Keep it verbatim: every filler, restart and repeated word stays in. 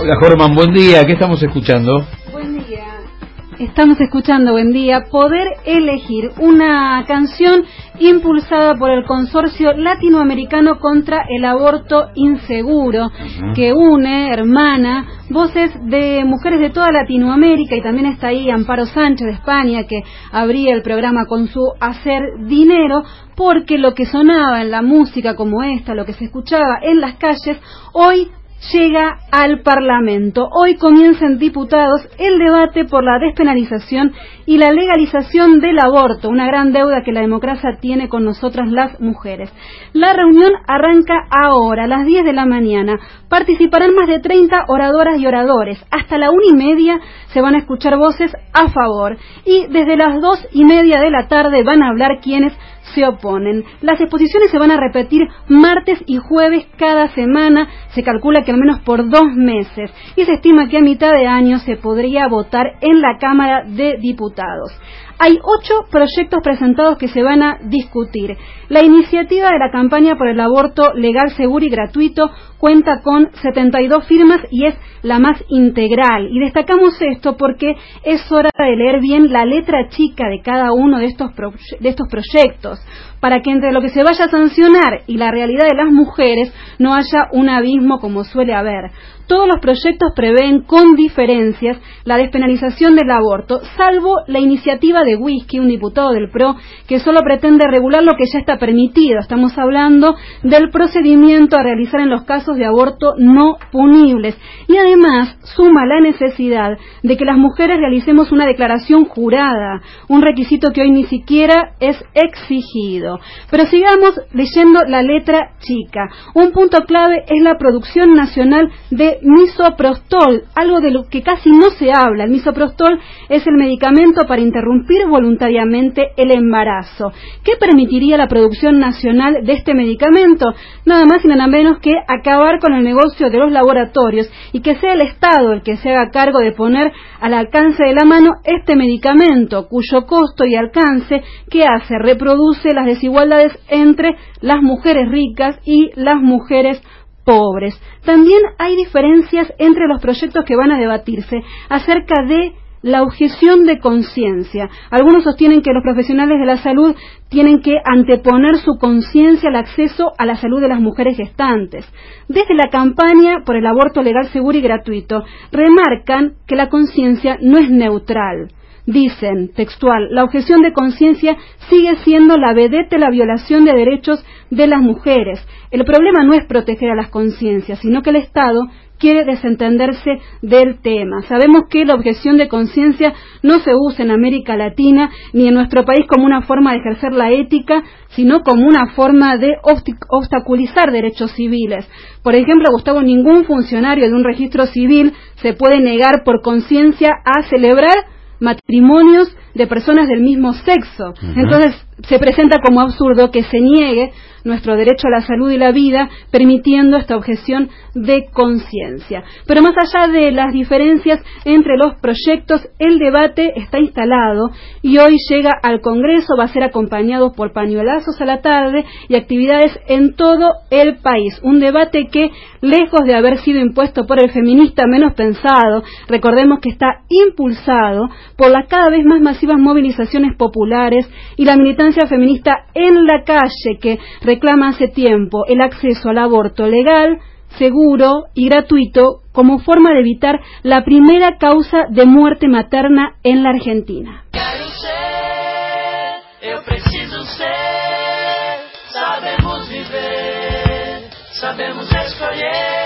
Hola Jorman, buen día, ¿qué estamos escuchando? Buen día. Estamos escuchando, buen día, Poder Elegir, una canción impulsada por el Consorcio Latinoamericano contra el Aborto Inseguro, uh-huh. que une, hermana, voces de mujeres de toda Latinoamérica, y también está ahí Amparo Sánchez de España, que abría el programa con su Hacer Dinero, porque lo que sonaba en la música como esta, lo que se escuchaba en las calles, hoy llega al Parlamento. Hoy comienza en diputados el debate por la despenalización y la legalización del aborto, una gran deuda que la democracia tiene con nosotras las mujeres. La reunión arranca ahora, a las diez de la mañana. Participarán más de treinta oradoras y oradores. Hasta la una y media se van a escuchar voces a favor. Y desde las dos y media de la tarde van a hablar quienes se oponen. Las exposiciones se van a repetir martes y jueves cada semana, se calcula que al menos por dos meses, y se estima que a mitad de año se podría votar en la Cámara de Diputados. Hay ocho proyectos presentados que se van a discutir. La iniciativa de la campaña por el aborto legal, seguro y gratuito cuenta con setenta y dos firmas y es la más integral. Y destacamos esto porque es hora de leer bien la letra chica de cada uno de estos, pro, de estos proyectos, para que entre lo que se vaya a sancionar y la realidad de las mujeres no haya un abismo como suele haber. Todos los proyectos prevén con diferencias la despenalización del aborto, salvo la iniciativa de Whisky, un diputado del P R O, que solo pretende regular lo que ya está permitido. Estamos hablando del procedimiento a realizar en los casos de aborto no punibles. Y además suma la necesidad de que las mujeres realicemos una declaración jurada, un requisito que hoy ni siquiera es exigido. Pero sigamos leyendo la letra chica. Un punto clave es la producción nacional de misoprostol, algo de lo que casi no se habla. El misoprostol es el medicamento para interrumpir voluntariamente el embarazo. ¿Qué permitiría la producción nacional de este medicamento? Nada más y nada menos que acabar con el negocio de los laboratorios y que sea el Estado el que se haga cargo de poner al alcance de la mano este medicamento, cuyo costo y alcance, ¿qué hace? Reproduce las desigualdades entre las mujeres ricas y las mujeres pobres. También hay diferencias entre los proyectos que van a debatirse acerca de la objeción de conciencia. Algunos sostienen que los profesionales de la salud tienen que anteponer su conciencia al acceso a la salud de las mujeres gestantes. Desde la campaña por el aborto legal, seguro y gratuito, remarcan que la conciencia no es neutral. Dicen, textual, la objeción de conciencia sigue siendo la vedette de la violación de derechos de las mujeres. El problema no es proteger a las conciencias, sino que el Estado quiere desentenderse del tema. Sabemos que la objeción de conciencia no se usa en América Latina ni en nuestro país como una forma de ejercer la ética, sino como una forma de obstaculizar derechos civiles. Por ejemplo, Gustavo, ningún funcionario de un registro civil se puede negar por conciencia a celebrar matrimonios de personas del mismo sexo. Uh-huh. Entonces se presenta como absurdo que se niegue nuestro derecho a la salud y la vida permitiendo esta objeción de conciencia. Pero más allá de las diferencias entre los proyectos, el debate está instalado y hoy llega al Congreso, va a ser acompañado por pañuelazos a la tarde y actividades en todo el país. Un debate que, lejos de haber sido impuesto por el feminista menos pensado, recordemos que está impulsado por las cada vez más masivas movilizaciones populares y la militancia feminista en la calle, que reclama hace tiempo el acceso al aborto legal, seguro y gratuito como forma de evitar la primera causa de muerte materna en la Argentina. Quero ser, eu preciso ser, sabemos viver, sabemos escolher.